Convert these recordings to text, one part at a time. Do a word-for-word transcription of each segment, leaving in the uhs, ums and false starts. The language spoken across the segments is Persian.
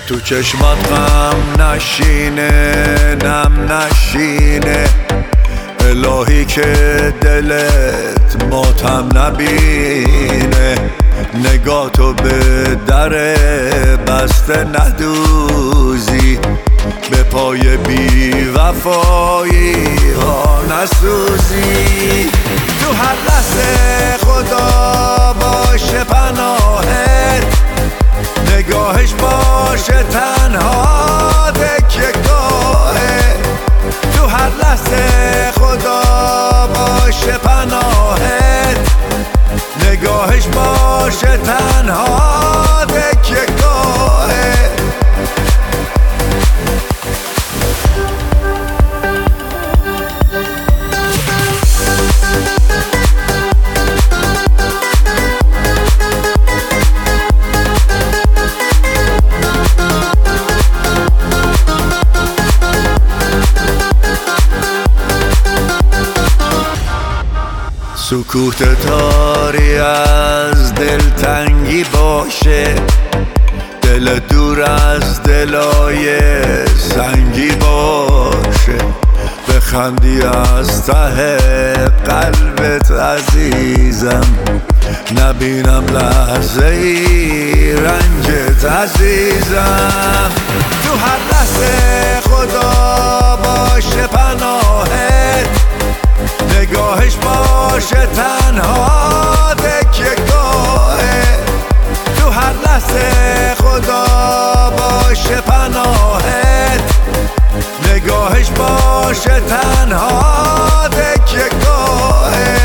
تو چشمات غم نشینه، نم نشینه، الهی که دلت ماتم نبینه. نگاتو به در بسته ندوزی، به پای بی وفایی ها نسوزی. تو هر لحظه خدا باشه پناهت، نگاهش باشه تنها تکیه گاهه. تو هر لحظه خدا باشه پناهت، نگاهش باشه تنها تکیه گاهه. سکوت تاری از دلتنگی باشه، دل دور از دلای سنگی باشه. بخندی از ته قلبت عزیزم، نبینم لحظه ای رنجت عزیزم. تو هر لحظه خدا باشه پناهت، نگاهش باشه تنها تکیه گاهه. تو هر لحظه خدا باشه پناهت، نگاهش باشه تنها تکیه گاهه.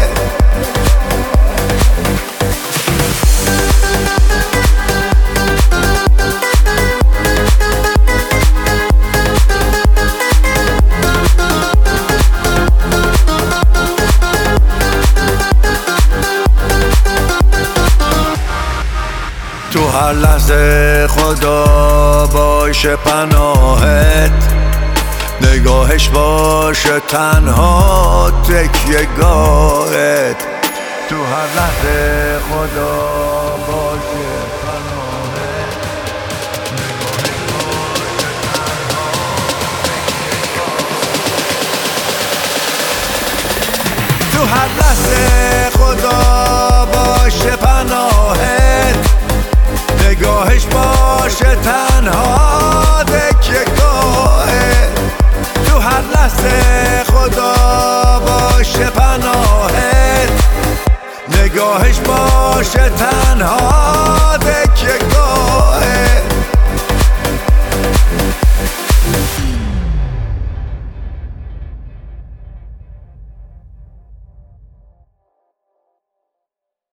تو هر لحظه خدا باشه پناهت، نگاهش باشه تنها تکیه گاهت. تو هر لحظه خدا باشه پناهت، نگاهش باشه تنها تکیه گاهت. تو هر لحظه خدا باشه پناهت، نگاهش باشه تنها تکیه گاهه. تو هر لحظه خدا باشه پناهت، نگاهش باشه تنها